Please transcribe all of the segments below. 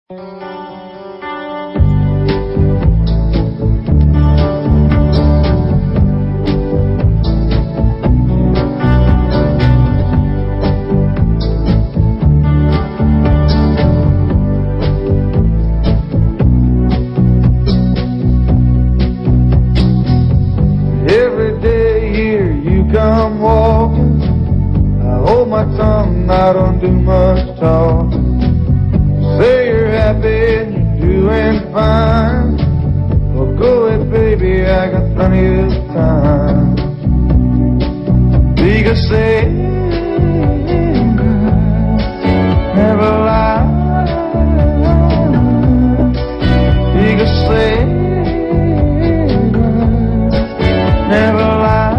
Every day here you come walking, I hold my tongue, I don't do much talking. Say you're happy and you're doing fine. Well, go ahead, baby, I got plenty of time. We could say never lie. We could say never lie.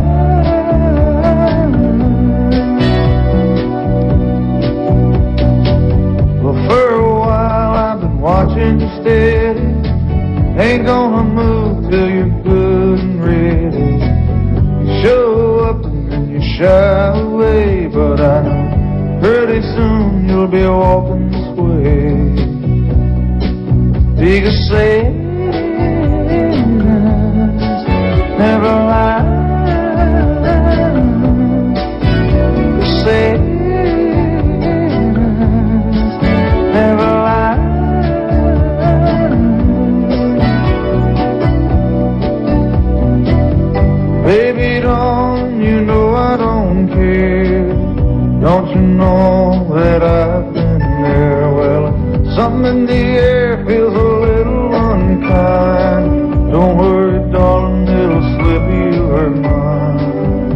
Well, for a while I've been watching you steady. Ain't gonna move till you're good and ready. You show up and then you shy away, but I know pretty soon you'll be walking this way. You can say never lie. You say never lie. Baby, don't you know I don't care? Don't you know that I've been there? Well, something in the air feels a little unkind. Don't worry, darling, it'll slip your mind.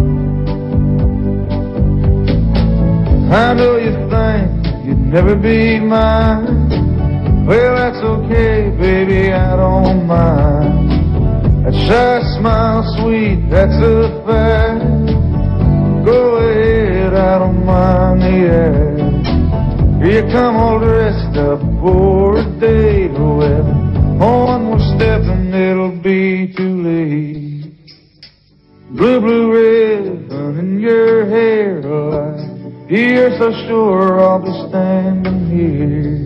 I know you think you'd never be mine. Well, that's okay, baby, I don't mind. That shy smile, sweet, that's a fact. Go ahead, I don't mind the act. Here you come all dressed up for a date. Well, one more step and it'll be too late. Blue, blue ribbon in your hair, like you're so sure I'll be standing here.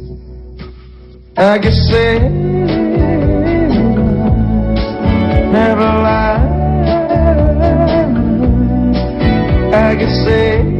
I guess say never lie. I can say